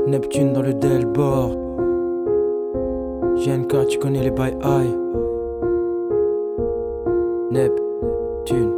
Neptune dans le Delbord. JNK, tu connais les bails high. Neptune.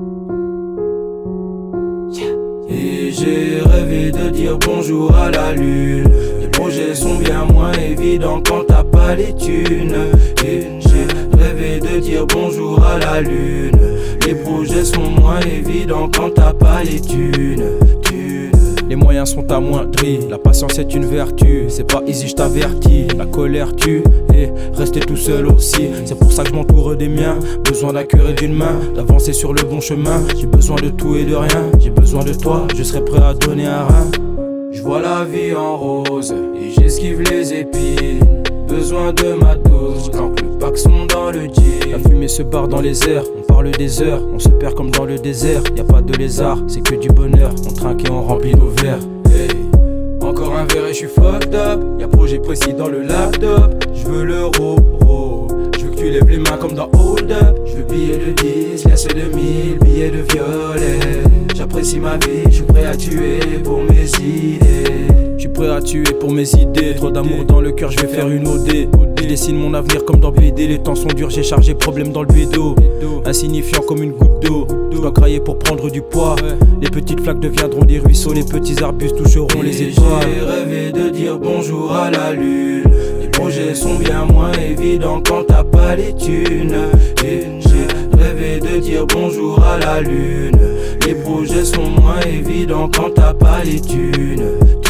Et j'ai rêvé de dire bonjour à la lune. Les projets sont bien moins évidents quand t'as pas les thunes. Et j'ai rêvé de dire bonjour à la lune. Les projets sont moins évidents quand t'as pas les thunes. Les moyens sont amoindris, la patience est une vertu. C'est pas easy, je t'avertis, la colère tue. Et rester tout seul aussi, c'est pour ça que je m'entoure des miens. Besoin d'un cœur et d'une main, d'avancer sur le bon chemin. J'ai besoin de tout et de rien, j'ai besoin de toi, je serai prêt à donner un rein. Je vois la vie en rose et j'esquive les épines. Besoin de ma dose, tant que le pack sont dans le jean. La fumée se barre dans les airs, on parle des heures, on se perd comme dans le désert. Y a pas de lézard, c'est que du bonheur, on trinque et on remplit nos verres. Hey, encore un verre et je suis fucked up. Y'a projet précis dans le laptop. Je veux l'euro, je veux que tu lèves les mains comme dans Hold Up. Je veux billets de 10, laisse de 1000, billets de violet. J'apprécie ma vie, je suis prêt à tuer pour mes idées. Je suis prêt à tuer pour mes idées. Trop d'amour dans le cœur, je vais faire une OD. Je dessine mon avenir comme dans BD. Les temps sont durs, j'ai chargé problème dans le bédo. Insignifiant comme une goutte d'eau. Je dois crailler pour prendre du poids. Les petites flaques deviendront des ruisseaux. Les petits arbustes toucheront les étoiles. J'ai rêvé de dire bonjour à la lune. Les projets sont bien moins évidents quand t'as pas les thunes. Et j'ai rêvé de dire bonjour à la lune. Les projets sont moins évidents quand t'as pas les thunes.